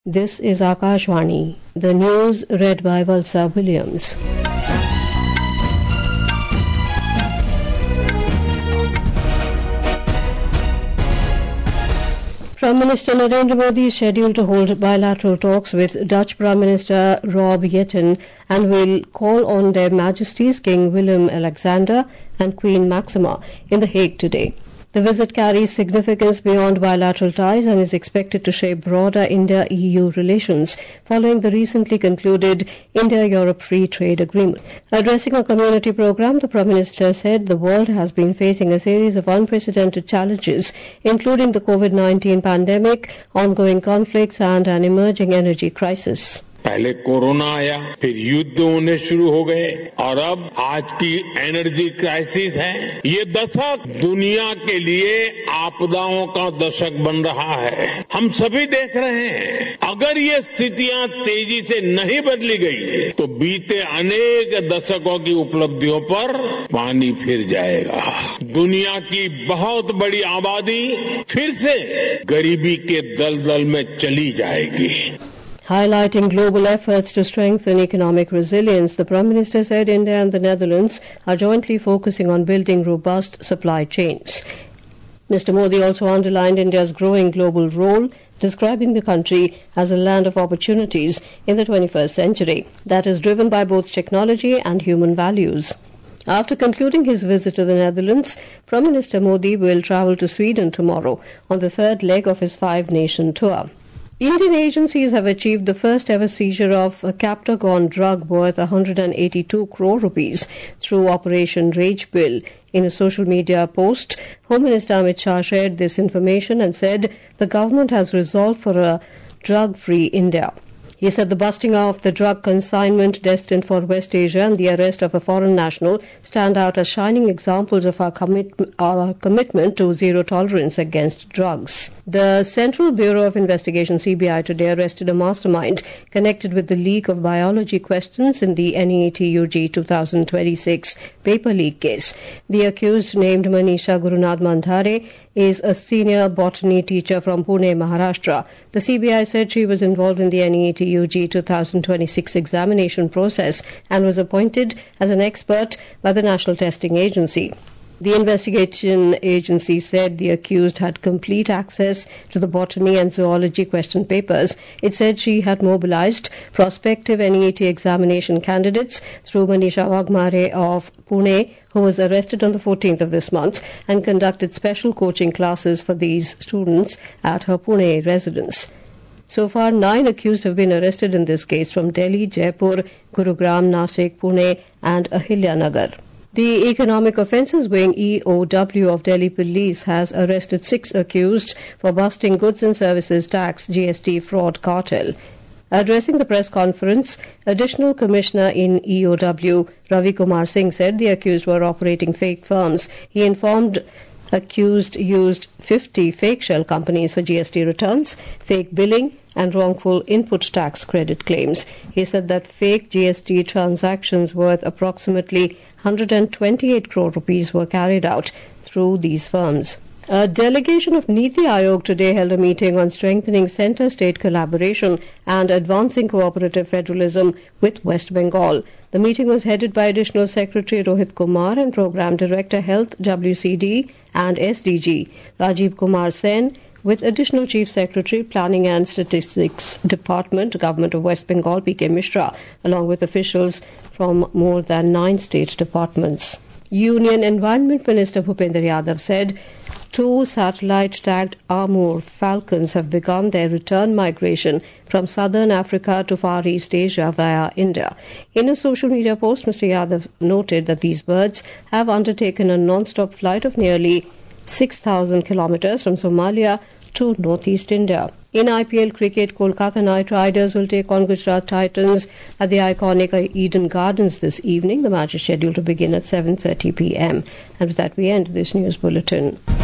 This is Akashvani. The news read by Valsa Williams. Prime Minister Narendra Modi is scheduled to hold bilateral talks with Dutch Prime Minister Rob Jetten and will call on their Majesties King Willem-Alexander and Queen Maxima in The Hague today. The visit carries significance beyond bilateral ties and is expected to shape broader India-EU relations following the recently concluded India-Europe Free Trade Agreement. Addressing a community program, the Prime Minister said the world has been facing a series of unprecedented challenges, including the COVID-19 pandemic, ongoing conflicts and an emerging energy crisis. पहले corona आया, फिर युद्ध होने शुरू हो गए और अब आज की एनर्जी क्राइसिस है। ये दशक दुनिया के लिए आपदाओं का दशक बन रहा है। हम सभी देख रहे हैं, अगर ये स्थितियां तेजी से नहीं बदली गई तो बीते अनेक दशकों की उपलब्धियों पर पानी फिर जाएगा। दुनिया की बहुत बड़ी आबादी फिर से गरीबी के दलदल में चली जाएगी। Highlighting global efforts to strengthen economic resilience, the Prime Minister said India and the Netherlands are jointly focusing on building robust supply chains. Mr. Modi also underlined India's growing global role, describing the country as a land of opportunities in the 21st century that is driven by both technology and human values. After concluding his visit to the Netherlands, Prime Minister Modi will travel to Sweden tomorrow on the third leg of his five-nation tour. Indian agencies have achieved the first-ever seizure of a Captagon drug worth 182 crore rupees through Operation Rage Bill. In a social media post, Home Minister Amit Shah shared this information and said the government has resolved for a drug-free India. He said the busting of the drug consignment destined for West Asia and the arrest of a foreign national stand out as shining examples of our commitment to zero tolerance against drugs. The Central Bureau of Investigation (CBI) today arrested a mastermind connected with the leak of biology questions in the NEET UG 2026 paper leak case. The accused, named Manisha Gurunath Mandhare, is a senior botany teacher from Pune, Maharashtra. The CBI said she was involved in the NEET UG 2026 examination process and was appointed as an expert by the National Testing Agency. The investigation agency said the accused had complete access to the botany and zoology question papers. It said she had mobilized prospective NEET examination candidates through Manisha Wagmare of Pune, who was arrested on the 14th of this month, and conducted special coaching classes for these students at her Pune residence. So far, 9 accused have been arrested in this case from Delhi, Jaipur, Gurugram, Nasik, Pune and Ahilyanagar. The Economic Offences Wing EOW of Delhi Police has arrested 6 accused for busting goods and services tax GST fraud cartel. Addressing the press conference, Additional Commissioner in EOW Ravi Kumar Singh said the accused were operating fake firms. He informed accused used 50 fake shell companies for GST returns, fake billing and wrongful input tax credit claims. He said that fake GST transactions worth approximately 128 crore rupees were carried out through these firms. A delegation of Niti Aayog today held a meeting on strengthening centre-state collaboration and advancing cooperative federalism with West Bengal. The meeting was headed by Additional Secretary Rohit Kumar and Program Director Health WCD and SDG Rajiv Kumar Sen, with Additional Chief Secretary Planning and Statistics Department, Government of West Bengal PK Mishra, along with officials from more than 9 state departments. Union Environment Minister Bhupender Yadav said 2 satellite-tagged Amur falcons have begun their return migration from southern Africa to Far East Asia via India. In a social media post, Mr. Yadav noted that these birds have undertaken a non-stop flight of nearly 6,000 kilometers from Somalia to northeast India. In IPL cricket, Kolkata Knight Riders will take on Gujarat Titans at the iconic Eden Gardens this evening. The match is scheduled to begin at 7:30 p.m. And with that, we end this news bulletin.